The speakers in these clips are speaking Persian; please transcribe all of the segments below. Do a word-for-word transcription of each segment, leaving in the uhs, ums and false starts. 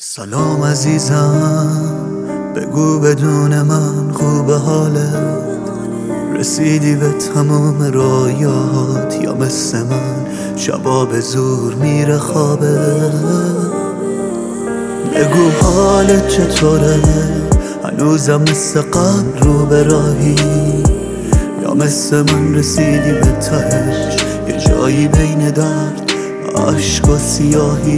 سلام عزیزم، بگو بدون من خوب حالت؟ رسیدی به تمام رویاهات یا مثل من شبا به زور میره خوابت؟ بگو حالت چطوره؟ هنوزم مثل قبل رو به راهی یا مثل من رسیدی به تهش، یه جایی بین درد، عشق و سیاهی؟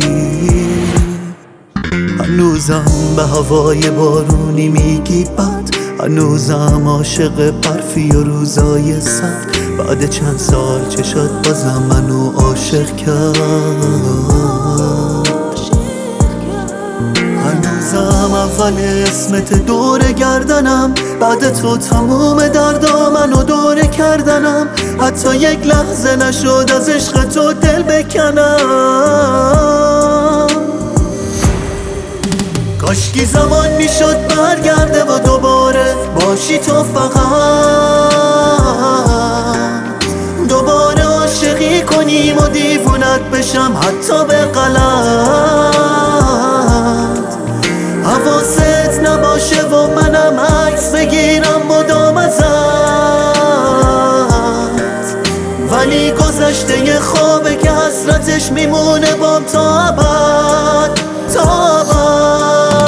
هنوزم به هوای بارونی میگی بد، هنوزم عاشق برفی و روزای سرد. بعد چند سال چشات بازم منو عاشق کرد. هنوزم اول اسمت دور گردنم، بعد تو تموم دردا منو دوره کردنم. حتی یک لحظه نشد از عشق تو دل بکنم. کاشکی زمان میشد برگرده و دوباره باشی تو، فقط دوباره عاشقی کنیم و دیوونت بشم حتی به غلط. حواست نباشه و منم عکس بگیرم مدام ازت، ولی گذشته یه خوابه که حسرتش میمونه بام تا ابد، تا ابد.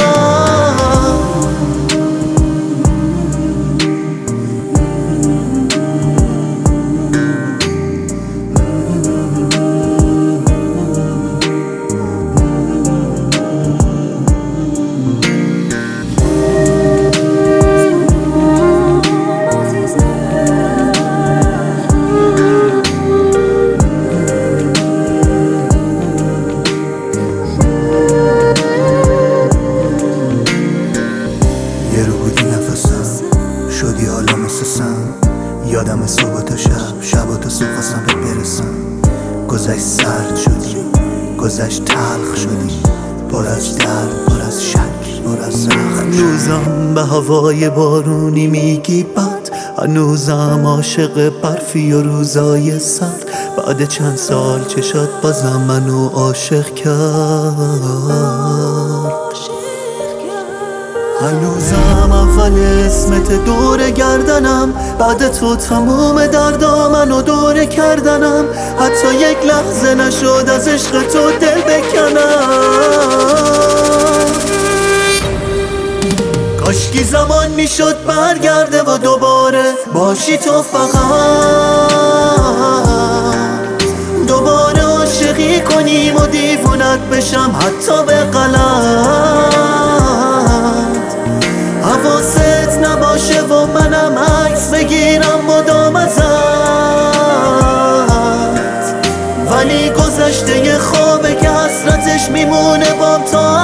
یه رو بودی نفسم، شدی حالا مثل سم. یادم صبح تا شب، شب و تا صبح خواستم بهت برسم. گذشت سرد شدی، گذشت تلخ شدی، پر از درد، پر از شک، پر از زخم. هنوزم به هوای بارونی میگی بد، هنوزم عاشق برفی و روزای سرد. بعد چند سال چشات بازم منو عاشق کرد. هنوزم اول اسمت دور گردنم، بعد تو تموم دردا منو دوره کردنم. حتی یک لحظه نشد از عشق تو دل بکنم. کاشکی زمان میشد برگرده و دوباره باشی تو، فقط دوباره عاشقی کنیم و دیوونت بشم حتی به غلط. حواست نباشه و منم عکس بگیرم مدام ازت، ولی گذشته یه خوابه که حسرتش میمونه بام تا